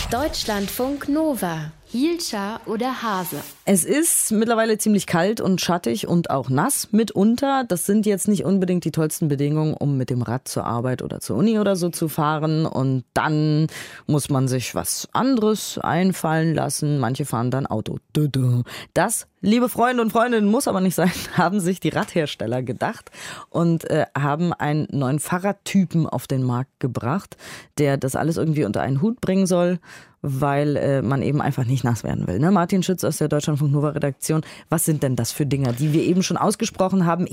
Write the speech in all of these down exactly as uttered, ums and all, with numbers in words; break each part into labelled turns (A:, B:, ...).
A: Deutschlandfunk Nova. Hielscher oder Hase?
B: Es ist mittlerweile ziemlich kalt und schattig und auch nass mitunter. Das sind jetzt nicht unbedingt die tollsten Bedingungen, um mit dem Rad zur Arbeit oder zur Uni oder so zu fahren. Und dann muss man sich was anderes einfallen lassen. Manche fahren dann Auto. Das, liebe Freunde und Freundinnen, muss aber nicht sein, haben sich die Radhersteller gedacht und äh, haben einen neuen Fahrradtypen auf den Markt gebracht, der das alles irgendwie unter einen Hut bringen soll, weil äh, man eben einfach nicht nass werden will. Ne? Martin Schütz aus der Deutschlandfunk Nova Redaktion. Was sind denn das für Dinger, die wir eben schon ausgesprochen haben?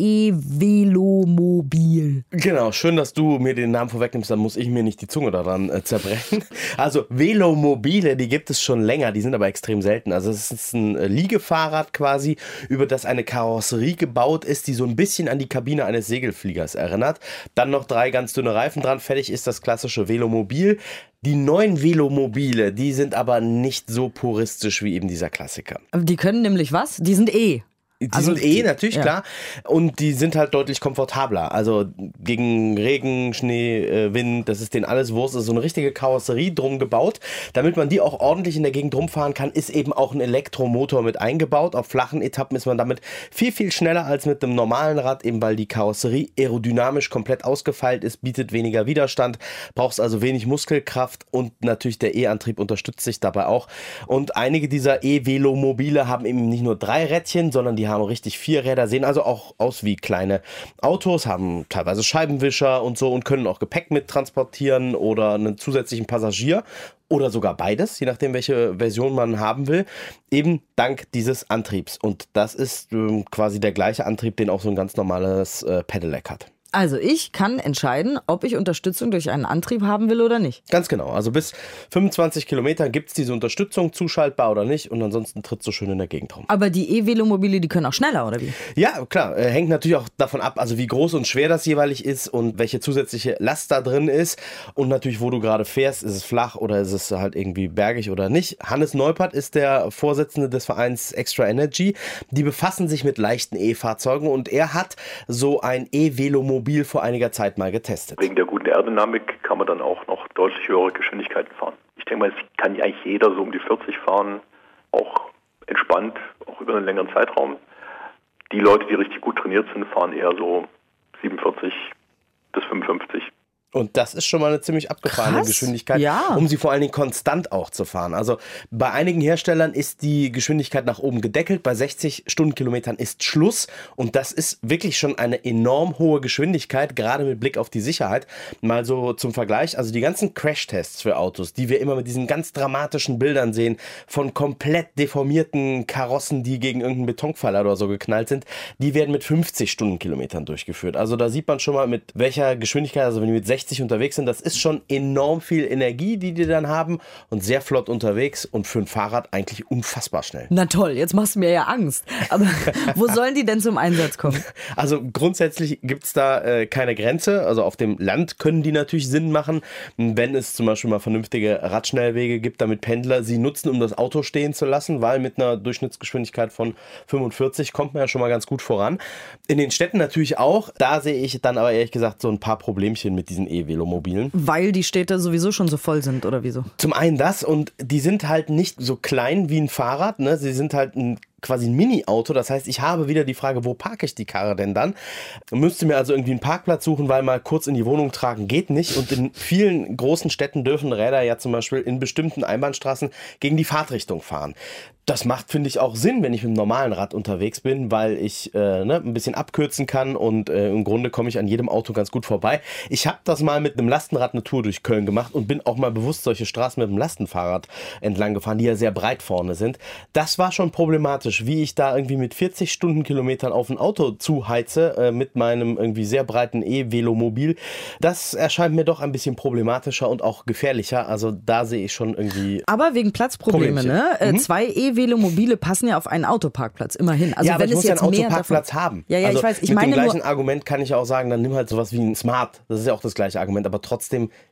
B: E-Velomobil.
C: Genau, schön, dass du mir den Namen vorwegnimmst, dann muss ich mir nicht die Zunge daran äh, zerbrechen. Also Velomobile, die gibt es schon länger, die sind aber extrem selten. Also es ist ein äh, Liegefahrrad quasi, über das eine Karosserie gebaut ist, die so ein bisschen an die Kabine eines Segelfliegers erinnert. Dann noch drei ganz dünne Reifen dran, fertig ist das klassische Velomobil. Die neuen Velomobile, die sind aber nicht so puristisch wie eben dieser Klassiker.
B: Die können nämlich was? Die sind eh.
C: Die
B: Also
C: sind eh,
B: die,
C: natürlich,
B: ja.
C: klar. Und die sind halt deutlich komfortabler. Also gegen Regen, Schnee, äh, Wind, das ist denen alles Wurst. Das ist so eine richtige Karosserie drum gebaut. Damit man die auch ordentlich in der Gegend rumfahren kann, ist eben auch ein Elektromotor mit eingebaut. Auf flachen Etappen ist man damit viel, viel schneller als mit einem normalen Rad, eben weil die Karosserie aerodynamisch komplett ausgefeilt ist, bietet weniger Widerstand, brauchst also wenig Muskelkraft und natürlich der E-Antrieb unterstützt sich dabei auch. Und einige dieser E-Velomobile haben eben nicht nur drei Rädchen, sondern die haben richtig vier Räder, sehen also auch aus wie kleine Autos, haben teilweise Scheibenwischer und so und können auch Gepäck mit transportieren oder einen zusätzlichen Passagier oder sogar beides, je nachdem, welche Version man haben will, eben dank dieses Antriebs. Und das ist äh, quasi der gleiche Antrieb, den auch so ein ganz normales äh, Pedelec hat.
B: Also ich kann entscheiden, ob ich Unterstützung durch einen Antrieb haben will oder nicht.
C: Ganz genau. Also bis fünfundzwanzig Kilometer gibt es diese Unterstützung, zuschaltbar oder nicht. Und ansonsten tritt so schön in der Gegend rum.
B: Aber die E-Velomobile, die können auch schneller, oder wie?
C: Ja, klar. Äh, hängt natürlich auch davon ab, also wie groß und schwer das jeweilig ist und welche zusätzliche Last da drin ist. Und natürlich, wo du gerade fährst. Ist es flach oder ist es halt irgendwie bergig oder nicht? Hannes Neupert ist der Vorsitzende des Vereins Extra Energy. Die befassen sich mit leichten E-Fahrzeugen und er hat so ein E-Velomobil vor einiger Zeit mal getestet.
D: Wegen der guten Aerodynamik kann man dann auch noch deutlich höhere Geschwindigkeiten fahren. Ich denke mal, es kann eigentlich jeder so um die vierzig fahren, auch entspannt, auch über einen längeren Zeitraum. Die Leute, die richtig gut trainiert sind, fahren eher so siebenundvierzig bis fünfundfünfzig.
C: Und das ist schon mal eine ziemlich abgefahrene
B: Krass,
C: Geschwindigkeit,
B: ja.
C: um sie vor allen Dingen konstant auch zu fahren. Also bei einigen Herstellern ist die Geschwindigkeit nach oben gedeckelt, bei sechzig Stundenkilometern ist Schluss und das ist wirklich schon eine enorm hohe Geschwindigkeit, gerade mit Blick auf die Sicherheit. Mal so zum Vergleich, also die ganzen Crashtests für Autos, die wir immer mit diesen ganz dramatischen Bildern sehen, von komplett deformierten Karossen, die gegen irgendeinen Betonpfeiler oder so geknallt sind, die werden mit fünfzig Stundenkilometern durchgeführt. Also da sieht man schon mal, mit welcher Geschwindigkeit, also wenn die mit sechzig unterwegs sind, das ist schon enorm viel Energie, die die dann haben und sehr flott unterwegs und für ein Fahrrad eigentlich unfassbar schnell.
B: Na toll, jetzt machst du mir ja Angst. Aber wo sollen die denn zum Einsatz kommen?
C: Also grundsätzlich gibt es da äh, keine Grenze. Also auf dem Land können die natürlich Sinn machen, wenn es zum Beispiel mal vernünftige Radschnellwege gibt, damit Pendler sie nutzen, um das Auto stehen zu lassen, weil mit einer Durchschnittsgeschwindigkeit von fünfundvierzig kommt man ja schon mal ganz gut voran. In den Städten natürlich auch. Da sehe ich dann aber ehrlich gesagt so ein paar Problemchen mit diesen E-Velomobilen.
B: Weil die Städte sowieso schon so voll sind, oder wieso?
C: Zum einen das und die sind halt nicht so klein wie ein Fahrrad, ne? Sie sind halt ein quasi ein Mini-Auto, das heißt, ich habe wieder die Frage, wo parke ich die Karre denn dann? Müsste mir also irgendwie einen Parkplatz suchen, weil mal kurz in die Wohnung tragen geht nicht und in vielen großen Städten dürfen Räder ja zum Beispiel in bestimmten Einbahnstraßen gegen die Fahrtrichtung fahren. Das macht, finde ich, auch Sinn, wenn ich mit einem normalen Rad unterwegs bin, weil ich äh, ne, ein bisschen abkürzen kann und äh, im Grunde komme ich an jedem Auto ganz gut vorbei. Ich habe das mal mit einem Lastenrad eine Tour durch Köln gemacht und bin auch mal bewusst solche Straßen mit einem Lastenfahrrad entlang gefahren, die ja sehr breit vorne sind. Das war schon problematisch, wie ich da irgendwie mit vierzig Stundenkilometern auf ein Auto zuheize äh, mit meinem irgendwie sehr breiten E-Velomobil. Das erscheint mir doch ein bisschen problematischer und auch gefährlicher. Also da sehe ich schon irgendwie.
B: Aber wegen Platzprobleme, ne? Äh, mhm. Zwei E-Velomobile passen ja auf einen Autoparkplatz, immerhin. Also
C: ja, aber
B: wenn
C: ich
B: es
C: muss ja
B: jetzt
C: einen
B: mehr
C: Autoparkplatz
B: davon
C: haben.
B: Ja, ja,
C: also
B: ich weiß. Ich
C: mit
B: meine
C: dem gleichen
B: nur,
C: Argument kann ich auch sagen, dann nimm halt sowas wie ein Smart. Das ist ja auch das gleiche Argument, aber trotzdem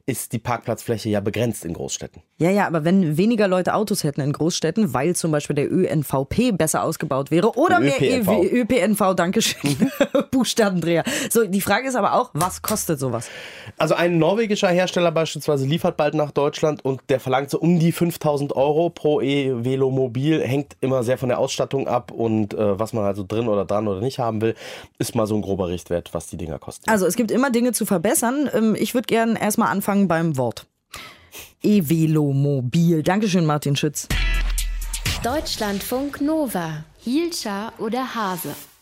C: ist die Parkplatzfläche ja begrenzt in Großstädten.
B: Ja, ja, aber wenn weniger Leute Autos hätten in Großstädten, weil zum Beispiel der Ö N V P besser ausgebaut wäre oder mehr Ö P N V, Dankeschön, Buchstabendreher. So, die Frage ist aber auch, was kostet sowas?
C: Also ein norwegischer Hersteller beispielsweise liefert bald nach Deutschland und der verlangt so um die fünftausend Euro pro E-Velomobil, hängt immer sehr von der Ausstattung ab und äh, was man also drin oder dran oder nicht haben will, ist mal so ein grober Richtwert, was die Dinger kosten.
B: Also es gibt immer Dinge zu verbessern. Ich würde gerne erstmal anfangen beim Wort. E-Velomobil. Dankeschön, Martin Schütz.
A: Deutschlandfunk Nova. Hielscher oder Hase?